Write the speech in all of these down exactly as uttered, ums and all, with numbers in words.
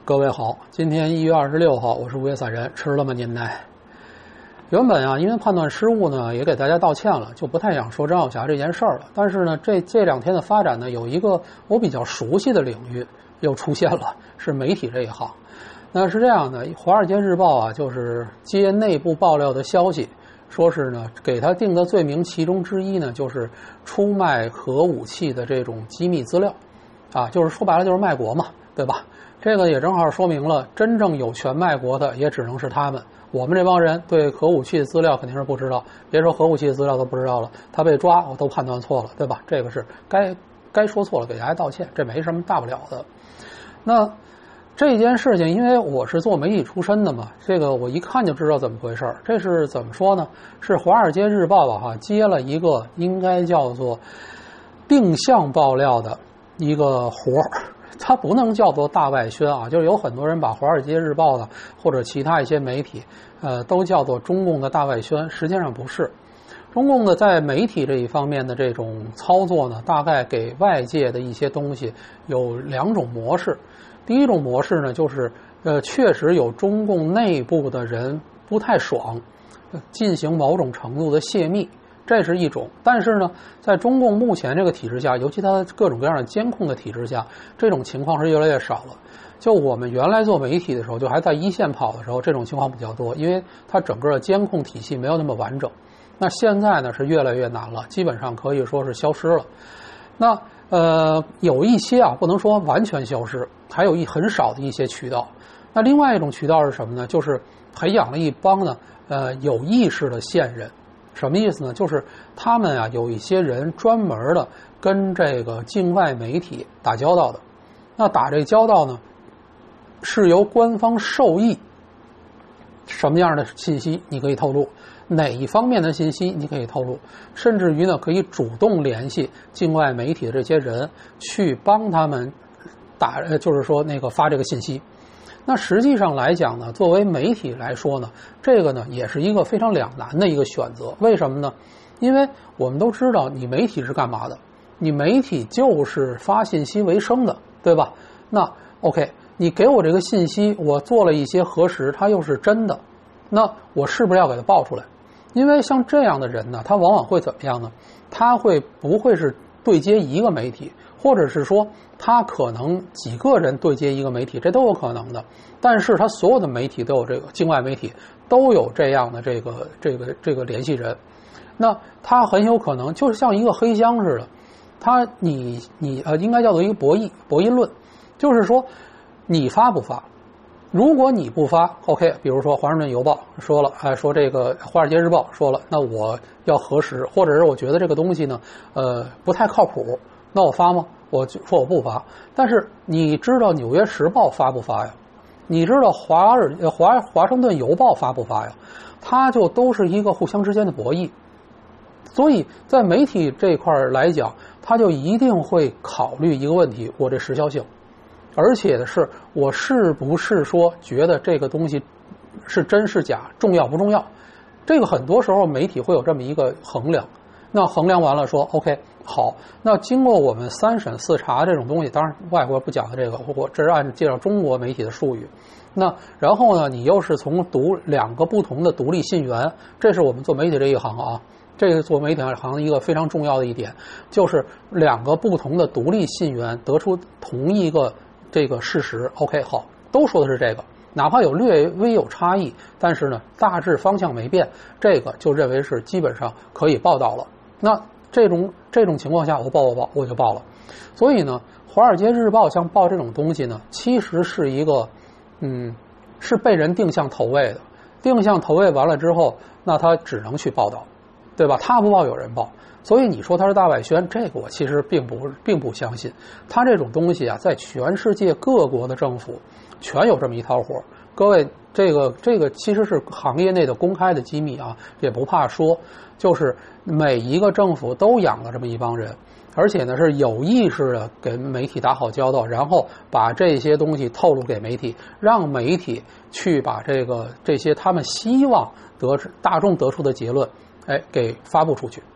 各位好，今天一月二十六号，我是五月散人，吃了吗您呢？原本啊，因为判断失误呢，也给大家道歉了，就不太想说张晓霞这件事儿了。但是呢，这这两天的发展呢，有一个我比较熟悉的领域又出现了，是媒体这一行。那是这样的，《华尔街日报》啊，就是接内部爆料的消息，说是呢，给他定的罪名其中之一呢，就是出卖核武器的这种机密资料，啊，就是说白了就是卖国嘛，对吧？这个也正好说明了，真正有权卖国的也只能是他们。我们这帮人对核武器的资料肯定是不知道，别说核武器的资料都不知道了，他被抓我都判断错了，对吧？这个是该该说错了，给大家道歉，这没什么大不了的。那这件事情，因为我是做媒体出身的嘛，这个我一看就知道怎么回事。这是怎么说呢？是《华尔街日报》吧哈接了一个应该叫做定向爆料的一个活儿。它不能叫做大外宣啊，就是有很多人把《华尔街日报》的或者其他一些媒体，呃，都叫做中共的大外宣，实际上不是。中共的在媒体这一方面的这种操作呢，大概给外界的一些东西有两种模式。第一种模式呢，就是呃，确实有中共内部的人不太爽，进行某种程度的泄密。这是一种，但是呢，在中共目前这个体制下，尤其它的各种各样的监控的体制下，这种情况是越来越少了。就我们原来做媒体的时候，就还在一线跑的时候，这种情况比较多，因为它整个的监控体系没有那么完整。那现在呢是越来越难了，基本上可以说是消失了。那呃有一些啊，不能说完全消失，还有一很少的一些渠道。那另外一种渠道是什么呢？就是培养了一帮呢呃有意识的线人。什么意思呢？就是他们啊有一些人专门的跟这个境外媒体打交道的。那打这交道呢，是由官方授意什么样的信息你可以透露，哪一方面的信息你可以透露，甚至于呢可以主动联系境外媒体的这些人去帮他们打，就是说那个发这个信息。那实际上来讲呢，作为媒体来说呢，这个呢也是一个非常两难的一个选择。为什么呢？因为我们都知道，你媒体是干嘛的？你媒体就是发信息为生的，对吧？那 OK， 你给我这个信息，我做了一些核实，它又是真的，那我是不是要给它爆出来？因为像这样的人呢，他往往会怎么样呢？他会不会是对接一个媒体？或者是说他可能几个人对接一个媒体，这都有可能的。但是他所有的媒体都有这个境外媒体都有这样的这个这个这个联系人，那他很有可能就像一个黑箱似的，他你你呃应该叫做一个博弈博弈论，就是说你发不发？如果你不发 ，OK， 比如说《华盛顿邮报》说了，哎，说这个《华尔街日报》说了，那我要核实，或者是我觉得这个东西呢，呃，不太靠谱。那我发吗？我说我不发。但是你知道《纽约时报》发不发呀？你知道华尔华华盛顿邮报发不发呀？它就都是一个互相之间的博弈。所以在媒体这块来讲，它就一定会考虑一个问题：我这时效性，而且的是我是不是说觉得这个东西是真是假，重要不重要？这个很多时候媒体会有这么一个衡量。那衡量完了说 OK 好，那经过我们三审四查这种东西，当然外国不讲的这个，我这是按介绍中国媒体的术语。那然后呢，你又是从独两个不同的独立信源，这是我们做媒体这一行啊，这个做媒体这行一个非常重要的一点，就是两个不同的独立信源得出同一个这个事实。OK 好，都说的是这个。哪怕有略微有差异，但是呢，大致方向没变，这个就认为是基本上可以报道了。那这种这种情况下，我报我报我就报了。所以呢，《华尔街日报》像报这种东西呢，其实是一个，嗯，是被人定向投喂的。定向投喂完了之后，那他只能去报道，对吧？他不报，有人报。所以你说他是大外宣，这个我其实并不并不相信。他这种东西啊，在全世界各国的政府全有这么一套活。各位，这个这个其实是行业内的公开的机密啊，也不怕说，就是每一个政府都养了这么一帮人，而且呢是有意识的跟媒体打好交道，然后把这些东西透露给媒体，让媒体去把这个这些他们希望得大众得出的结论，哎，给发布出去。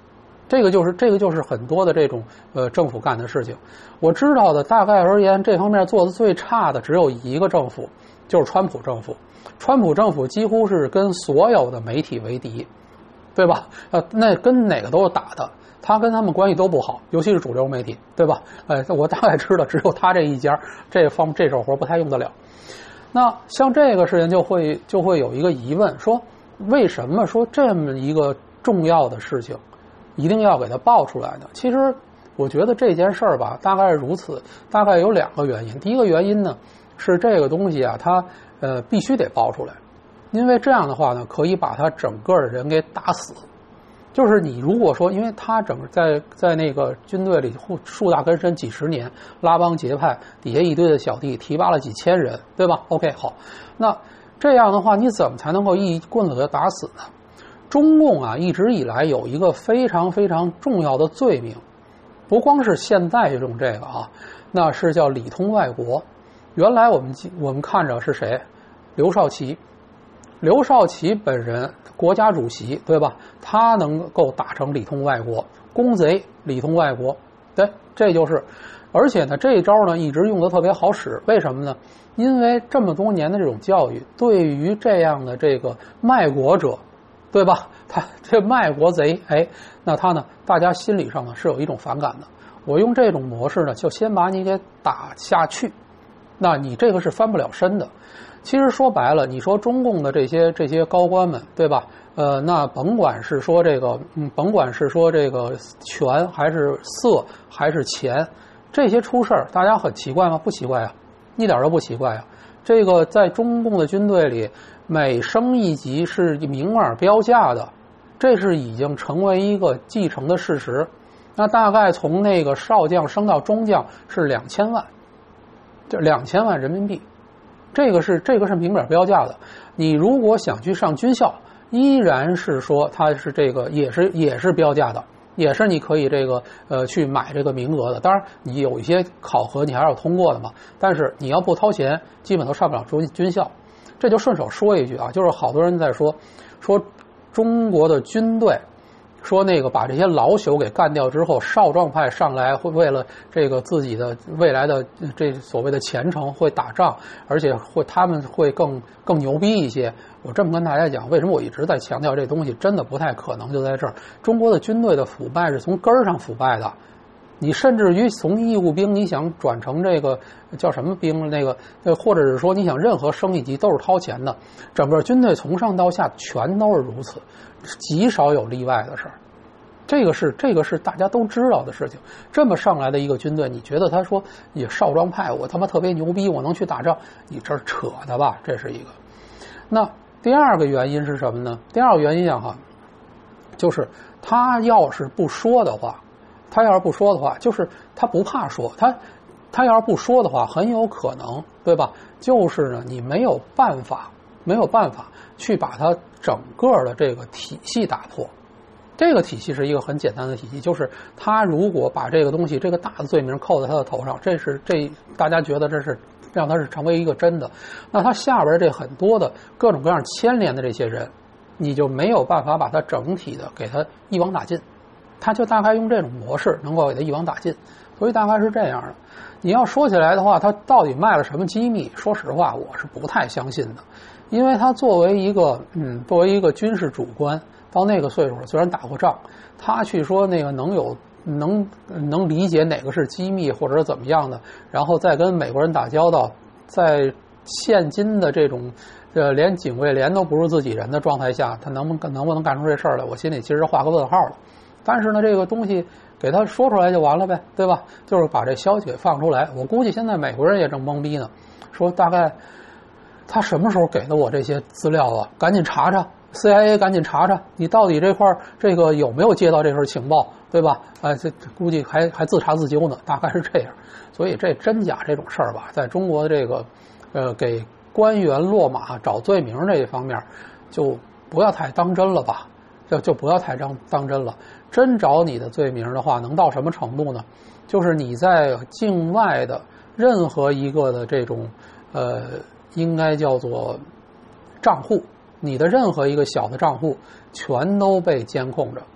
这个就是这个就是很多的这种呃政府干的事情。我知道的大概而言，这方面做的最差的只有一个政府，就是川普政府。川普政府几乎是跟所有的媒体为敌，对吧？呃，那跟哪个都是打的。他跟他们关系都不好，尤其是主流媒体，对吧？呃，我大概知道，只有他这一家这方这手活不太用得了。那像这个事情就会就会有一个疑问，说为什么说这么一个重要的事情一定要给它爆出来呢？其实我觉得这件事儿吧，大概是如此，大概有两个原因。第一个原因呢，是这个东西啊，它呃必须得爆出来，因为这样的话呢，可以把他整个的人给打死。就是你如果说，因为他整个在在那个军队里树大根深几十年，拉帮结派，底下一堆的小弟提拔了几千人，对吧 ？OK， 好，那这样的话，你怎么才能够一棍子给他打死呢？中共啊，一直以来有一个非常非常重要的罪名，不光是现在用这个啊，那是叫里通外国。原来我们我们看着是谁？刘少奇。刘少奇本人，国家主席，对吧？他能够打成里通外国，公贼里通外国，对，这就是。而且呢，这一招呢一直用得特别好使，为什么呢？因为这么多年的这种教育，对于这样的这个卖国者，对吧？他这卖国贼，哎，那他呢，大家心理上呢是有一种反感的。我用这种模式呢，就先把你给打下去，那你这个是翻不了身的。其实说白了，你说中共的这些这些高官们，对吧？呃，那甭管是说这个，嗯，甭管是说这个权还是色还是钱，这些出事儿，大家很奇怪吗？不奇怪啊，一点都不奇怪啊。这个在中共的军队里，每升一级是明码标价的，这是已经成为一个继承的事实。那大概从那个少将升到中将是两千万，就两千万人民币。这个是这个是明码标价的。你如果想去上军校，依然是说它是这个也是也是标价的，也是你可以这个呃去买这个名额的。当然，你有一些考核你还是要通过的嘛。但是你要不掏钱，基本都上不了军军校。这就顺手说一句啊，就是好多人在说说中国的军队。说那个把这些老朽给干掉之后，少壮派上来会为了这个自己的未来的这所谓的前程会打仗，而且会他们会更更牛逼一些。我这么跟大家讲，为什么我一直在强调这东西真的不太可能，就在这儿，中国的军队的腐败是从根儿上腐败的。你甚至于从义务兵，你想转成这个叫什么兵，那个呃，或者是说你想任何升一级都是掏钱的，整个军队从上到下全都是如此，极少有例外的事儿。这个是这个是大家都知道的事情。这么上来的一个军队，你觉得他说也少壮派，我他妈特别牛逼，我能去打仗？你这是扯的吧？这是一个。那第二个原因是什么呢？第二个原因啊哈，就是他要是不说的话。他要是不说的话，就是他不怕说，他他要是不说的话，很有可能，对吧？就是呢，你没有办法，没有办法去把他整个的这个体系打破。这个体系是一个很简单的体系，就是他如果把这个东西，这个大的罪名扣在他的头上，这是这大家觉得这是让他是成为一个真的，那他下边这很多的各种各样牵连的这些人，你就没有办法把他整体的给他一网打尽。他就大概用这种模式能够给他一网打尽，所以大概是这样的。你要说起来的话，他到底卖了什么机密？说实话，我是不太相信的，因为他作为一个嗯，作为一个军事主官，到那个岁数虽然打过仗，他去说那个能有能能理解哪个是机密或者怎么样的，然后再跟美国人打交道，在现今的这种呃连警卫连都不如自己人的状态下，他能不能不能干出这事儿来？我心里其实画个问号了。但是呢，这个东西给他说出来就完了呗，对吧？就是把这消息给放出来。我估计现在美国人也正懵逼呢，说大概他什么时候给的我这些资料啊？赶紧查查 ，C I A 赶紧查查，你到底这块这个有没有接到这份情报，对吧？哎，这估计还还自查自纠呢，大概是这样。所以这真假这种事儿吧，在中国的这个呃给官员落马找罪名这一方面，就不要太当真了吧。就就不要太当当真了，真找你的罪名的话，能到什么程度呢？就是你在境外的任何一个的这种呃，应该叫做账户，你的任何一个小的账户全都被监控着，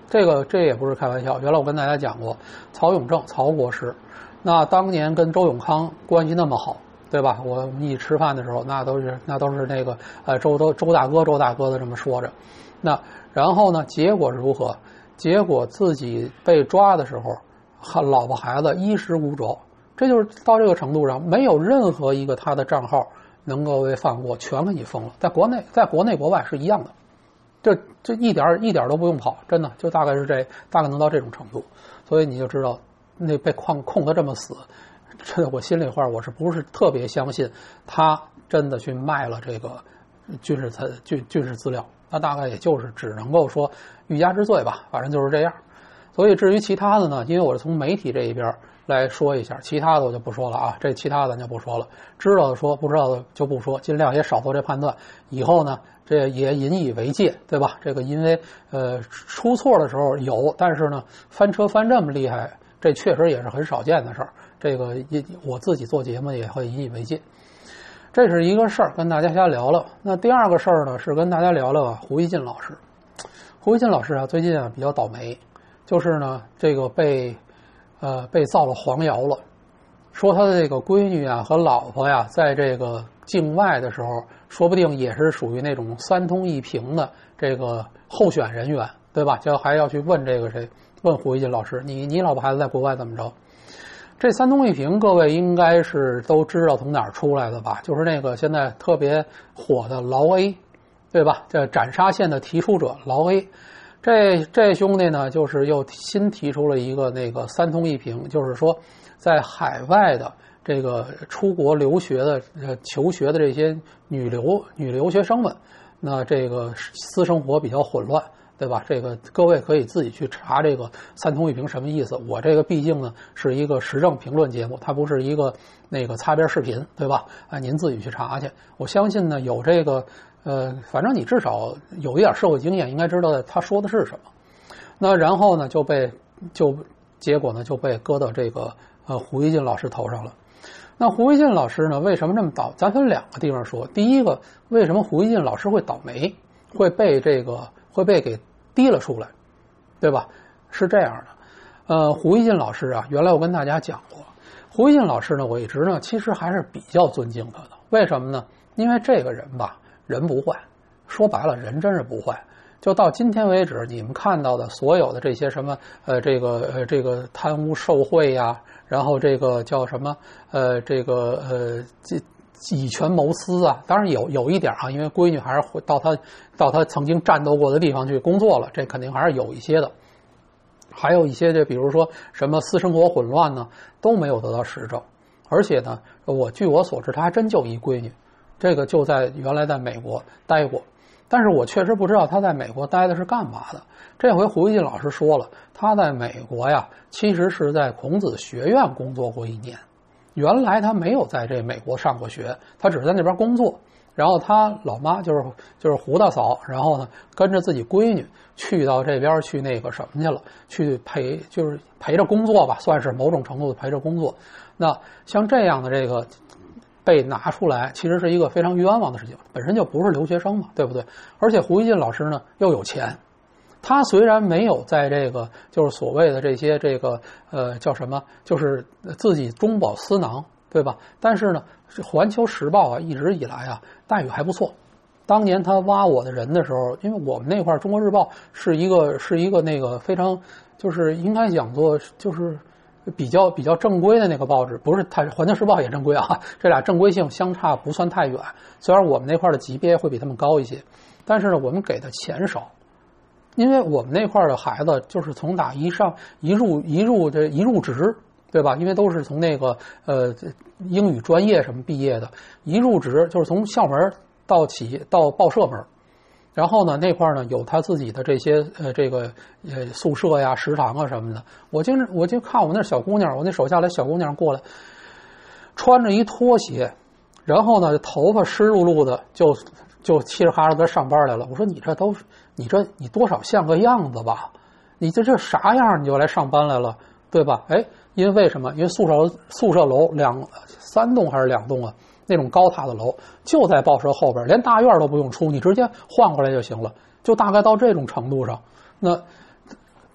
这个这也不是开玩笑。原来我跟大家讲过，曹永正曹国师，那当年跟周永康关系那么好，对吧？我们一起吃饭的时候，那都是那都是那个呃周都周大哥周大哥的这么说着。那然后呢，结果是如何？结果自己被抓的时候，老婆孩子衣食无着，这就是到这个程度上，没有任何一个他的账号能够被放过，全给你封了。在国内，在国内国外是一样的，这这一点一点都不用跑，真的就大概是这，大概能到这种程度。所以你就知道，那被控控得这么死，这我心里话，我是不是特别相信他真的去卖了这个军事资军军事资料？那大概也就是只能够说欲加之罪吧，反正就是这样。所以至于其他的呢，因为我是从媒体这一边来说一下，其他的我就不说了啊，这其他的咱就不说了，知道的说，不知道的就不说，尽量也少做这判断。以后呢，这也引以为戒，对吧？这个因为呃出错的时候有，但是呢翻车翻这么厉害，这确实也是很少见的事儿。这个我自己做节目也会引以为戒。这是一个事儿，跟大家瞎聊聊。那第二个事儿呢，是跟大家聊聊啊胡一进老师。胡一进老师啊，最近啊比较倒霉。就是呢，这个被，呃，被造了黄谣了，说他的这个闺女啊和老婆呀，在这个境外的时候，说不定也是属于那种三通一平的这个候选人员，对吧？就还要去问这个谁，问胡一进老师，你你老婆孩子在国外怎么着？这三通一平，各位应该是都知道从哪儿出来的吧？就是那个现在特别火的劳 A， 对吧？这斩杀线的提出者劳 A。这这兄弟呢，就是又新提出了一个那个三通一平，就是说，在海外的这个出国留学的、呃求学的这些女留女留学生们，那这个私生活比较混乱，对吧？这个各位可以自己去查这个三通一平什么意思。我这个毕竟呢是一个时政评论节目，它不是一个那个擦边视频，对吧？啊，您自己去查去。我相信呢有这个。呃，反正你至少有一点社会经验，应该知道他说的是什么。那然后呢，就被就结果呢就被搁到这个呃胡一进老师头上了。那胡一进老师呢，为什么这么倒？咱分两个地方说。第一个，为什么胡一进老师会倒霉，会被这个会被给提了出来，对吧？是这样的，呃，胡一进老师啊，原来我跟大家讲过，胡一进老师呢，我一直呢其实还是比较尊敬他的。为什么呢？因为这个人吧。人不坏，说白了，人真是不坏。就到今天为止，你们看到的所有的这些什么呃，这个呃，这个贪污受贿呀，然后这个叫什么呃，这个呃，这以权谋私啊，当然有有一点啊，因为闺女还是回到他到他曾经战斗过的地方去工作了，这肯定还是有一些的。还有一些这比如说什么私生活混乱呢，都没有得到实证。而且呢，我据我所知，他还真就一闺女。这个就在原来在美国待过，但是我确实不知道他在美国待的是干嘛的。这回胡一进老师说了，他在美国呀，其实是在孔子学院工作过一年。原来他没有在这美国上过学，他只是在那边工作。然后他老妈就是就是胡大嫂，然后呢跟着自己闺女去到这边去那个什么去了，去陪就是陪着工作吧，算是某种程度的陪着工作。那像这样的这个。被拿出来其实是一个非常冤枉的事情，本身就不是留学生嘛，对不对？而且胡一进老师呢又有钱，他虽然没有在这个就是所谓的这些这个呃叫什么，就是自己中饱私囊，对吧？但是呢，环球时报啊一直以来啊待遇还不错。当年他挖我的人的时候，因为我们那块中国日报是一个是一个那个非常就是应该讲作就是。比较比较正规的那个报纸，不是太环球时报也正规啊，这俩正规性相差不算太远。虽然我们那块的级别会比他们高一些，但是呢，我们给的钱少，因为我们那块的孩子就是从打一上一入一入这一入职，对吧？因为都是从那个呃英语专业什么毕业的，一入职就是从校门到起到报社门。然后呢，那块呢有他自己的这些呃这个呃宿舍呀、食堂啊什么的。我经我就看我那小姑娘，我那手下来小姑娘过来，穿着一拖鞋，然后呢头发湿漉漉的，就就嘁哩哈啦的上班来了。我说你这都你这你多少像个样子吧？你这这啥样你就来上班来了，对吧？哎，因为为什么？因为宿舍宿舍楼两三栋还是两栋啊？那种高塔的楼就在报社后边，连大院都不用出，你直接换过来就行了，就大概到这种程度上。那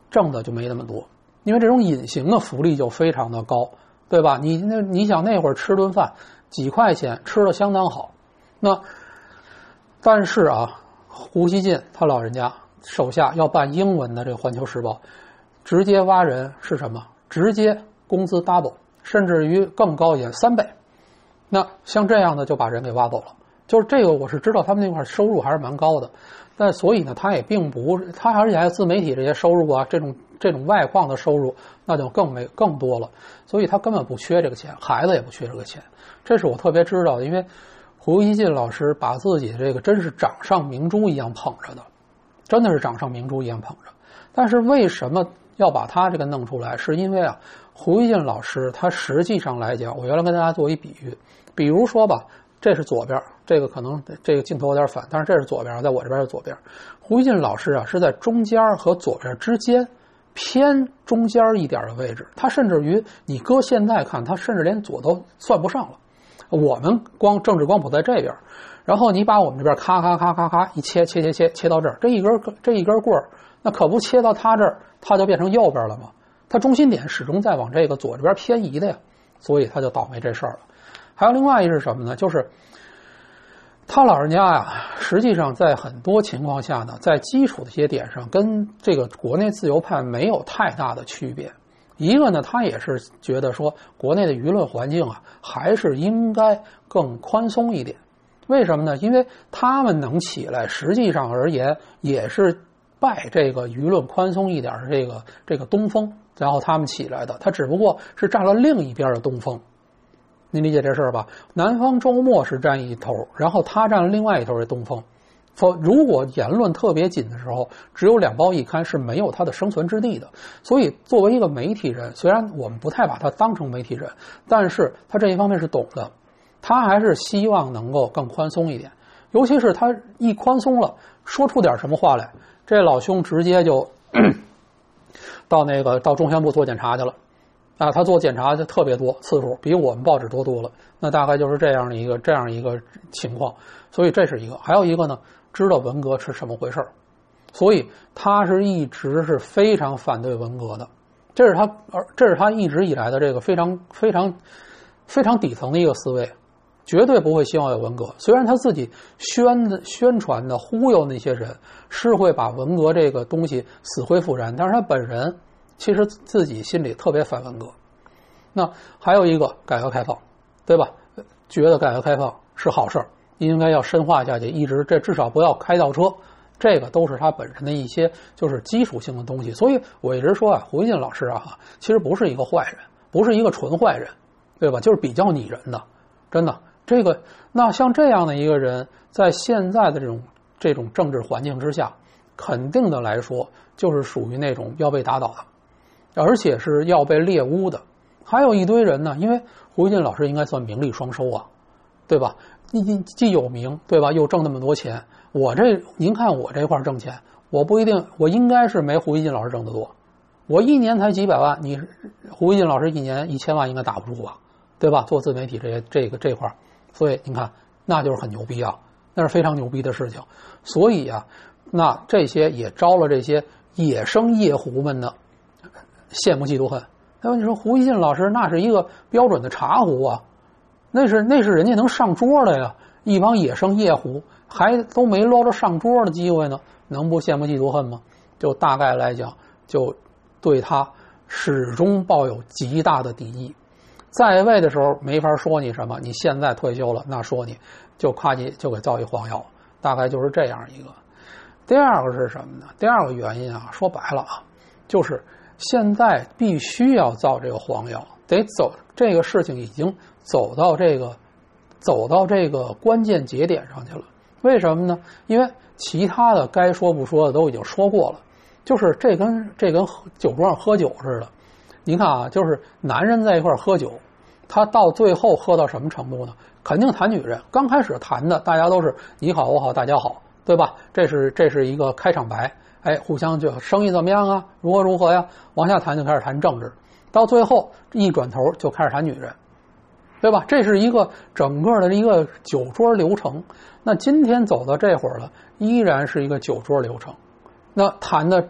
挣的就没那么多，因为这种隐形的福利就非常的高，对吧？你那你想那会儿吃顿饭几块钱吃的相当好，那但是啊，胡锡进他老人家手下要办英文的这个《环球时报》，直接挖人是什么？直接工资 double， 甚至于更高一点三倍。那像这样的就把人给挖走了。就是这个我是知道他们那块收入还是蛮高的，但所以呢，他也并不，他而且还有自媒体这些收入啊，这种这种外矿的收入，那就更没更多了。所以他根本不缺这个钱，孩子也不缺这个钱。这是我特别知道的，因为胡锡进老师把自己这个真是掌上明珠一样捧着的，真的是掌上明珠一样捧着。但是为什么要把他这个弄出来？是因为啊，胡锡进老师他实际上来讲，我原来跟大家做一比喻，比如说吧。这是左边，这个可能这个镜头有点反，但是这是左边，在我这边是左边。胡锡进老师啊是在中间和左边之间偏中间一点的位置，他甚至于你搁现在看，他甚至连左都算不上了。我们光政治光谱在这边，然后你把我们这边咔咔咔咔咔一切切切切切到这儿，这一根这一根棍儿，那可不切到他这儿，他就变成右边了吗？他中心点始终在往这个左这边偏移的呀，所以他就倒霉这事儿了。还有另外一是什么呢？就是他老人家呀，实际上在很多情况下呢，在基础的一些点上，跟这个国内自由派没有太大的区别。一个呢，他也是觉得说，国内的舆论环境啊，还是应该更宽松一点。为什么呢？因为他们能起来，实际上而言也是拜这个舆论宽松一点的这个这个东风，然后他们起来的。他只不过是占了另一边的东风。你理解这事儿吧？南方周末是占一头，然后他占了另外一头的东风。否，如果言论特别紧的时候，只有两报一刊是没有他的生存之地的。所以，作为一个媒体人，虽然我们不太把他当成媒体人，但是他这一方面是懂的，他还是希望能够更宽松一点。尤其是他一宽松了，说出点什么话来，这老兄直接就到那个到中宣部做检查去了。啊，他做检查就特别多次数，比我们报纸多多了。那大概就是这样的一个这样一个情况。所以这是一个，还有一个呢，知道文革是什么回事，所以他是一直是非常反对文革的。这是他，这是他一直以来的这个非常非常非常底层的一个思维，绝对不会希望有文革。虽然他自己宣的宣传的忽悠那些人是会把文革这个东西死灰复燃，但是他本人其实自己心里特别反文革。那还有一个改革开放，对吧？觉得改革开放是好事儿，应该要深化下去，一直这至少不要开倒车，这个都是他本人的一些就是基础性的东西。所以我一直说啊，胡锡进老师啊，其实不是一个坏人，不是一个纯坏人，对吧？就是比较拟人的，真的。这个那像这样的一个人，在现在的这种这种政治环境之下，肯定的来说，就是属于那种要被打倒的，而且是要被猎污的。还有一堆人呢，因为胡锡进老师应该算名利双收啊，对吧？既既有名，对吧？又挣那么多钱。我这您看我这块挣钱，我不一定，我应该是没胡锡进老师挣得多。我一年才几百万，你胡锡进老师一年一千万应该打不住吧？对吧？做自媒体这些这个这块，所以您看，那就是很牛逼啊，那是非常牛逼的事情。所以啊，那这些也招了这些野生夜壶们的羡慕嫉妒恨。那么你说胡锡进老师那是一个标准的茶壶啊，那是那是人家能上桌的呀，一帮野生夜壶还都没捞着上桌的机会呢，能不羡慕嫉妒恨吗？就大概来讲，就对他始终抱有极大的敌意。在位的时候没法说你什么，你现在退休了，那说你就夸你就给造一黄谣，大概就是这样一个。第二个是什么呢？第二个原因啊，说白了啊，就是现在必须要造这个黄谣，得走这个事情已经走到这个走到这个关键节点上去了。为什么呢？因为其他的该说不说的都已经说过了，就是这跟这跟酒桌上喝酒似的。你看啊，就是男人在一块喝酒，他到最后喝到什么程度呢？肯定谈女人。刚开始谈的大家都是你好我好大家好，对吧？这是这是一个开场白，哎，互相就生意怎么样啊，如何如何呀，往下谈就开始谈政治，到最后一转头就开始谈女人，对吧？这是一个整个的一个酒桌流程。那今天走到这会儿了，依然是一个酒桌流程。那谈的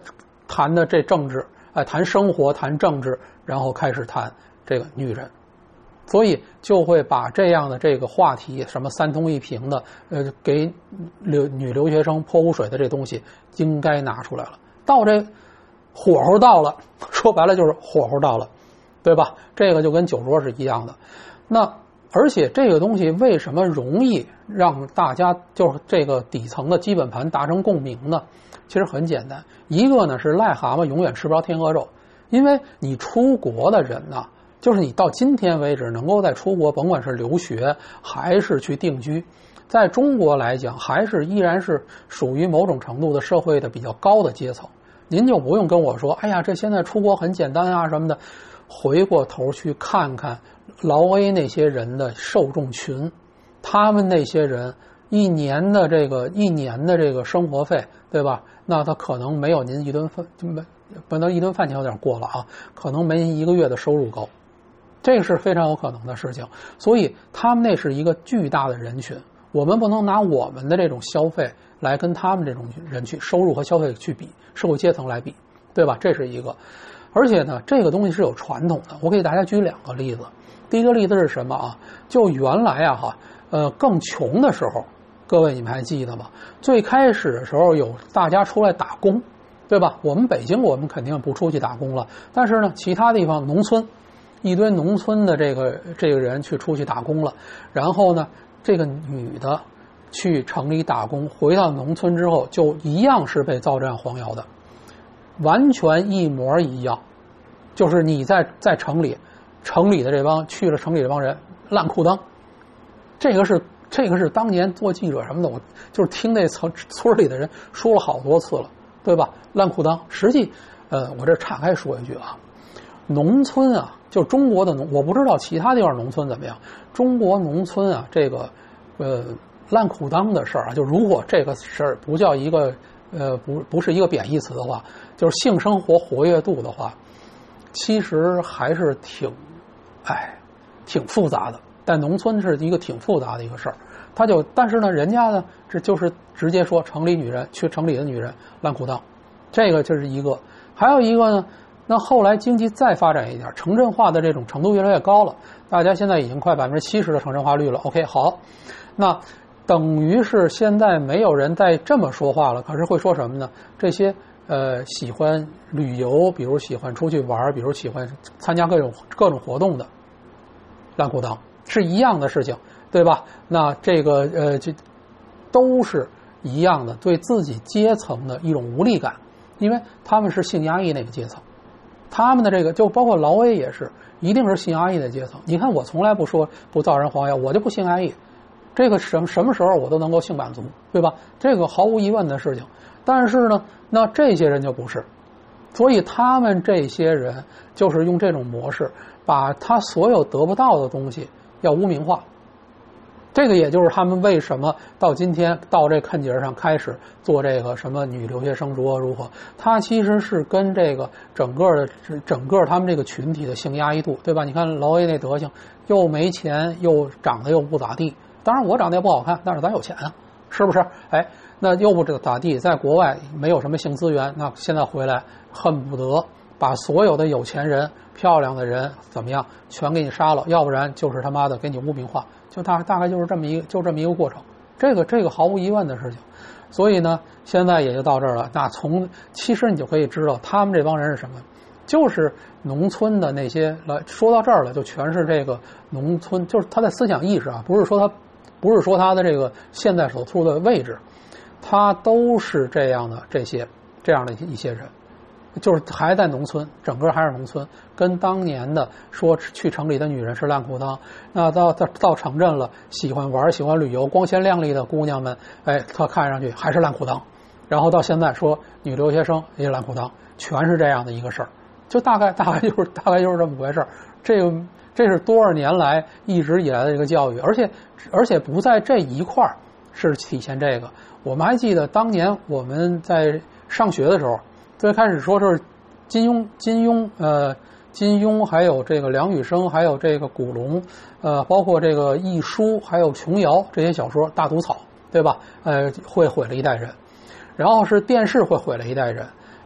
谈的这政治，哎，谈生活，谈政治，然后开始谈这个女人，所以就会把这样的这个话题，什么三通一平的，呃，给留女留学生泼污水的这东西，应该拿出来了。到这火候到了，说白了就是火候到了，对吧？这个就跟酒桌是一样的。那而且这个东西为什么容易让大家就是这个底层的基本盘达成共鸣呢？其实很简单，一个呢是癞蛤蟆永远吃不着天鹅肉，因为你出国的人呢，就是你到今天为止能够在出国，甭管是留学还是去定居，在中国来讲还是依然是属于某种程度的社会的比较高的阶层。您就不用跟我说，哎呀，这现在出国很简单啊什么的，回过头去看看劳 A 那些人的受众群，他们那些人一年的这个一年的这个生活费，对吧？那他可能没有您一顿饭，没不能一顿饭钱有点过了啊，可能没您一个月的收入高，这个是非常有可能的事情。所以他们那是一个巨大的人群，我们不能拿我们的这种消费来跟他们这种人去收入和消费去比，社会阶层来比，对吧？这是一个。而且呢，这个东西是有传统的，我给大家举两个例子。第一个例子是什么啊？就原来啊哈，呃，更穷的时候，各位你们还记得吗？最开始的时候有大家出来打工，对吧？我们北京我们肯定不出去打工了，但是呢，其他地方农村，一堆农村的这个这个人去出去打工了，然后呢，这个女的去城里打工，回到农村之后就一样是被造战黄谣的，完全一模一样。就是你在在城里，城里的这帮去了城里这帮人烂裤裆，这个是这个是当年做记者什么的，我就是听那村村里的人说了好多次了，对吧？烂裤裆，实际，呃，我这岔开说一句啊，农村啊，就中国的农，我不知道其他地方农村怎么样，中国农村啊，这个呃烂裤裆的事儿啊，就如果这个事儿不叫一个呃不不是一个贬义词的话，就是性生活活跃度的话，其实还是挺，哎，挺复杂的。但农村是一个挺复杂的一个事儿，他就但是呢，人家呢这就是直接说城里女人去城里的女人烂裤裆，这个就是一个。还有一个呢，那后来经济再发展一点，城镇化的这种程度越来越高了，大家现在已经快百分之七十的城镇化率了。OK， 好，那等于是现在没有人再这么说话了，可是会说什么呢？这些。呃，喜欢旅游，比如喜欢出去玩，比如喜欢参加各种各种活动的，烂裤裆是一样的事情，对吧？那这个呃，这都是一样的，对自己阶层的一种无力感，因为他们是性压抑那个阶层，他们的这个就包括劳 A 也是，一定是性压抑的阶层。你看，我从来不说不造人黄谣，我就不性压抑，这个什什么时候我都能够性满足，对吧？这个毫无疑问的事情。但是呢，那这些人就不是，所以他们这些人就是用这种模式，把他所有得不到的东西要污名化。这个也就是他们为什么到今天到这坎节上开始做这个什么女留学生如何如何，他其实是跟这个整个的整个他们这个群体的性压抑度，对吧？你看劳 A 那德行，又没钱，又长得又不咋地。当然我长得也不好看，但是咱有钱啊，是不是？哎。那又不咋地，在国外没有什么性资源，那现在回来恨不得把所有的有钱人、漂亮的人怎么样全给你杀了，要不然就是他妈的给你污名化，就大大概就是这么一个就这么一个过程。这个这个毫无疑问的事情。所以呢，现在也就到这儿了。那从其实你就可以知道，他们这帮人是什么，就是农村的那些来说到这儿了，就全是这个农村，就是他的思想意识啊，不是说他不是说他的这个现在所处的位置。他都是这样的，这些这样的一些人，就是还在农村，整个还是农村，跟当年的说去城里的女人是烂裤裆，那到到到城镇了，喜欢玩喜欢旅游光鲜亮丽的姑娘们，哎，她看上去还是烂裤裆，然后到现在说女留学生也烂裤裆，全是这样的一个事儿，就大概大概就是大概就是这么回事儿。这个这是多少年来一直以来的这个教育，而且而且不在这一块儿是体现这个。我们还记得当年我们在上学的时候，最开始说是金庸、金庸呃金庸，还有这个梁羽生，还有这个古龙，呃，包括这个易舒，还有琼瑶这些小说，大毒草，对吧？呃，会毁了一代人。然后是电视会毁了一代人，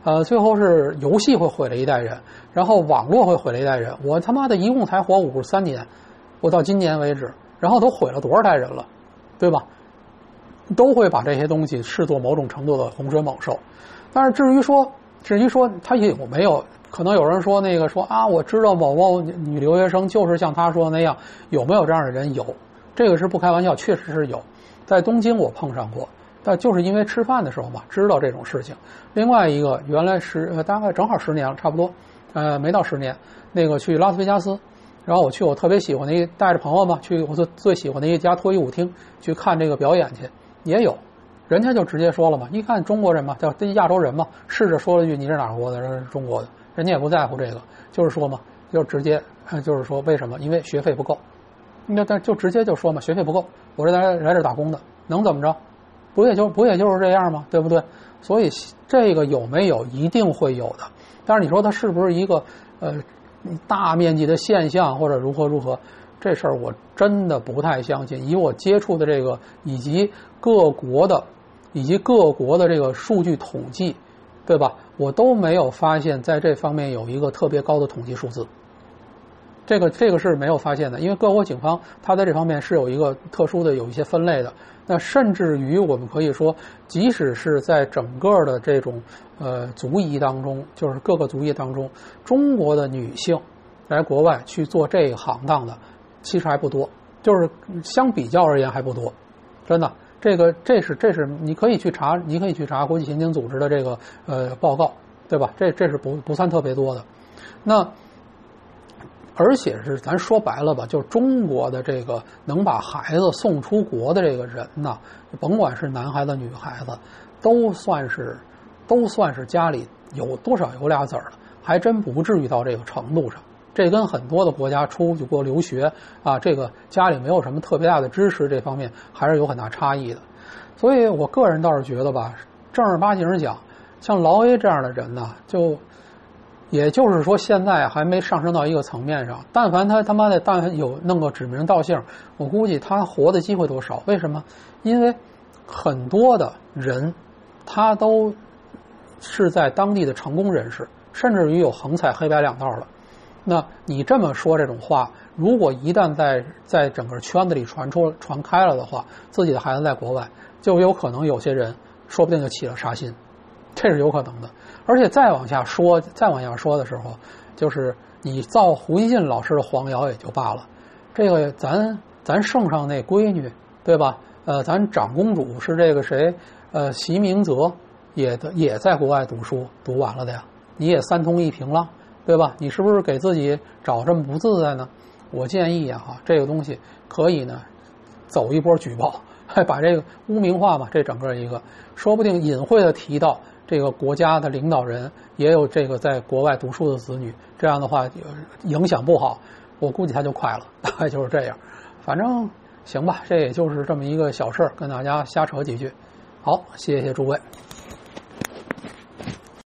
呃，最后是游戏会毁了一代人，然后网络会毁了一代人。我他妈的一共才活五十三年，我到今年为止，然后都毁了多少代人了，对吧？都会把这些东西视作某种程度的洪水猛兽。但是至于说，至于说他有没有，可能有人说那个说啊，我知道某某女留学生就是像他说的那样，有没有这样的人？有，这个是不开玩笑，确实是有。在东京我碰上过，但就是因为吃饭的时候嘛，知道这种事情。另外一个，原来十呃大概正好十年了，差不多，呃没到十年，那个去拉斯维加斯，然后我去我特别喜欢的一带着朋友嘛，去我最最喜欢的一家脱衣舞厅去看这个表演去，也有。人家就直接说了嘛，一看中国人嘛，叫亚洲人嘛，试着说了句你是哪国的，人是中国的，人家也不在乎这个，就是说嘛，就直接就是说为什么？因为学费不够，那但就直接就说嘛，学费不够，我是来来这打工的，能怎么着？不也就不也就是这样吗？对不对？所以这个有没有一定会有的，但是你说它是不是一个呃大面积的现象或者如何如何？这事儿我真的不太相信，以我接触的这个以及各国的以及各国的这个数据统计，对吧？我都没有发现在这方面有一个特别高的统计数字。这个这个是没有发现的，因为各国警方它在这方面是有一个特殊的有一些分类的。那甚至于我们可以说，即使是在整个的这种呃族裔当中，就是各个族裔当中，中国的女性来国外去做这一行当的，其实还不多，就是相比较而言还不多，真的。这个这是这是你可以去查，你可以去查国际刑警组织的这个呃报告，对吧？这这是不不算特别多的。那而且是咱说白了吧，就中国的这个能把孩子送出国的这个人呢，甭管是男孩子女孩子，都算是都算是家里有多少有俩子儿的，还真不至于到这个程度上。这跟很多的国家出去过留学啊，这个家里没有什么特别大的支持，这方面还是有很大差异的。所以我个人倒是觉得吧，正儿八经讲，像劳 A 这样的人呢，就也就是说现在还没上升到一个层面上。但凡他他妈的但凡有弄个指名道姓，我估计他活的机会都少。为什么？因为很多的人他都是在当地的成功人士，甚至于有横踩黑白两道了。那你这么说这种话，如果一旦在在整个圈子里传出传开了的话，自己的孩子在国外，就有可能有些人说不定就起了杀心，这是有可能的。而且再往下说，再往下说的时候，就是你造胡锡进老师的黄谣也就罢了，这个咱咱圣上那闺女，对吧？呃，咱长公主是这个谁？呃，席明泽也也在国外读书，读完了的呀，你也三通一平了。对吧？你是不是给自己找这么不自在呢？我建议啊，哈，这个东西可以呢，走一波举报，把这个污名化嘛，这整个一个，说不定隐晦的提到这个国家的领导人也有这个在国外读书的子女，这样的话影响不好，我估计他就快了，大概就是这样。反正行吧，这也就是这么一个小事儿，跟大家瞎扯几句。好，谢谢诸位。